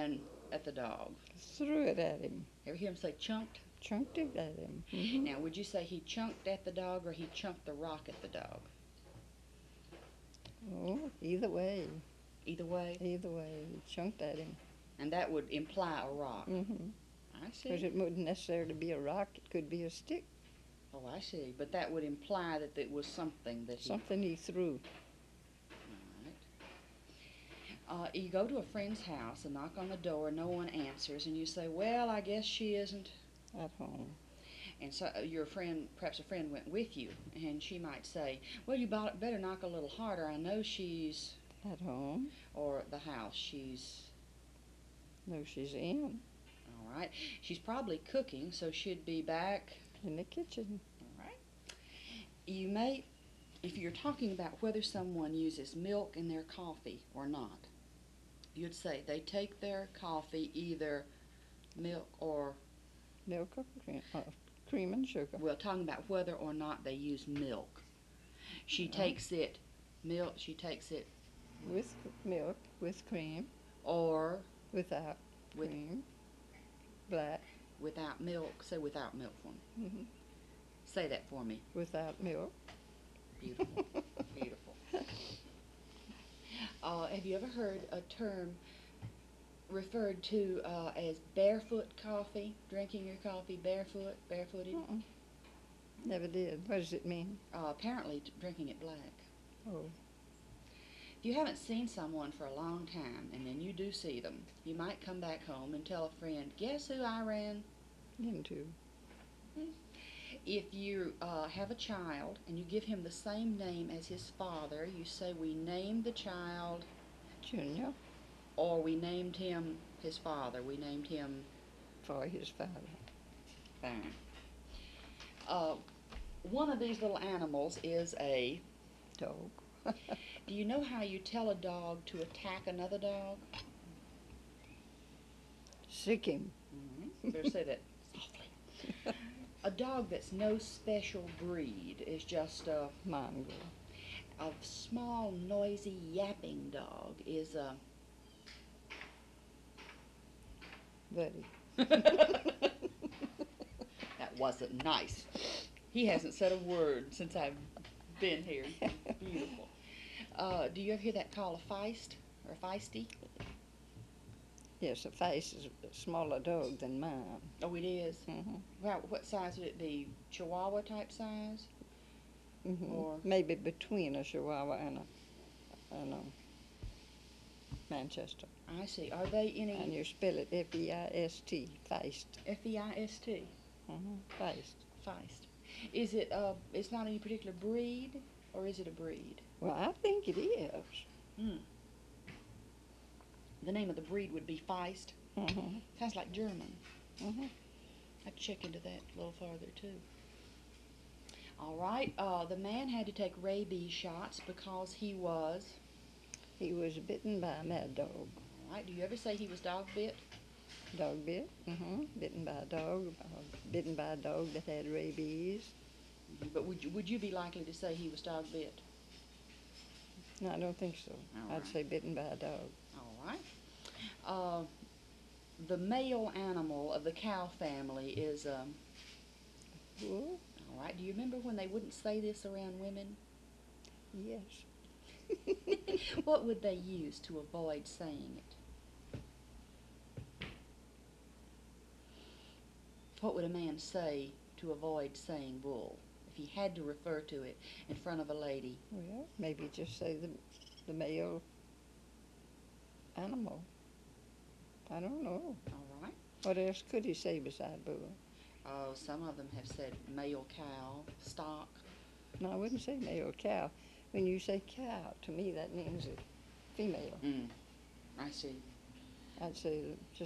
and at the dog. Threw it at him. Ever hear him say chunked? Chunked it at him. Mm-hmm. Now, would you say he chunked at the dog or he chunked the rock at the dog? Oh, either way. Either way? Either way, he chunked at him. And that would imply a rock. Mm-hmm. I Because see. it wouldn't necessarily be a rock. It could be a stick. Oh, I see. But that would imply that it was something that he... Something he threw. All right. You go to a friend's house and knock on the door, no one answers, and you say, well, I guess she isn't At home. and so your friend, perhaps a friend went with you, and she might say, well, you better knock a little harder. I know she's... At home. Or the house, she's... No, she's in. All right. She's probably cooking, so she'd be back... In the kitchen. All right. You may, if you're talking about whether someone uses milk in their coffee or not, you'd say they take their coffee either milk or... Milk or cream and sugar. Well, talking about whether or not they use milk. She takes it, milk, she takes it... With milk, with cream. Or... Without cream. Black. Without milk. Say without milk for me. Mm-hmm. Say that for me. Without milk. Beautiful. Beautiful. Have you ever heard a term referred to as barefoot coffee? Drinking your coffee barefooted? Never did. What does it mean? Apparently drinking it black. Oh. If you haven't seen someone for a long time and then you do see them, you might come back home and tell a friend, guess who I ran into? If you have a child and you give him the same name as his father, you say we named the child Junior. Or we named him his father. We named him... For his father. Fine. One of these little animals is a... Dog. Do you know how you tell a dog to attack another dog? Sick him. Mm-hmm. Better say that softly. A dog that's no special breed is just a... Mongrel. A small, noisy, yapping dog is a... Buddy. That wasn't nice. He hasn't said a word since I've been here. Beautiful. Do you ever hear that called a feist or a feisty? Yes, a feist is a smaller dog than mine. Oh, it is? Mm-hmm. Well, what size would it be? Chihuahua type size? Mm-hmm. Or maybe between a Chihuahua and a Manchester. I see. Are they any... And you spell it F-E-I-S-T, feist. F-E-I-S-T? Mm-hmm. Feist. Feist. Is it, it's not any particular breed, or is it a breed? Well, I think it is. Hmm. The name of the breed would be Feist. Mm-hmm. Sounds like German. Mm-hmm. I'd check into that a little farther, too. All right. The man had to take rabies shots because he was... He was bitten by a mad dog. All right. Do you ever say he was dog bit? Dog bit. Mm-hmm. Bitten by a dog. Bitten by a dog that had rabies. But would you be likely to say he was dog bit? No, I don't think so. All I'd right. say bitten by a dog. All right. The male animal of the cow family is... Bull? All right. Do you remember when they wouldn't say this around women? Yes. What would they use to avoid saying it? What would a man say to avoid saying bull if he had to refer to it in front of a lady? Well, maybe just say the male animal. I don't know. All right. What else could he say beside bull? Some of them have said male cow, stock. No, I wouldn't say male cow. When you say cow, to me that means a female. I see. I'd say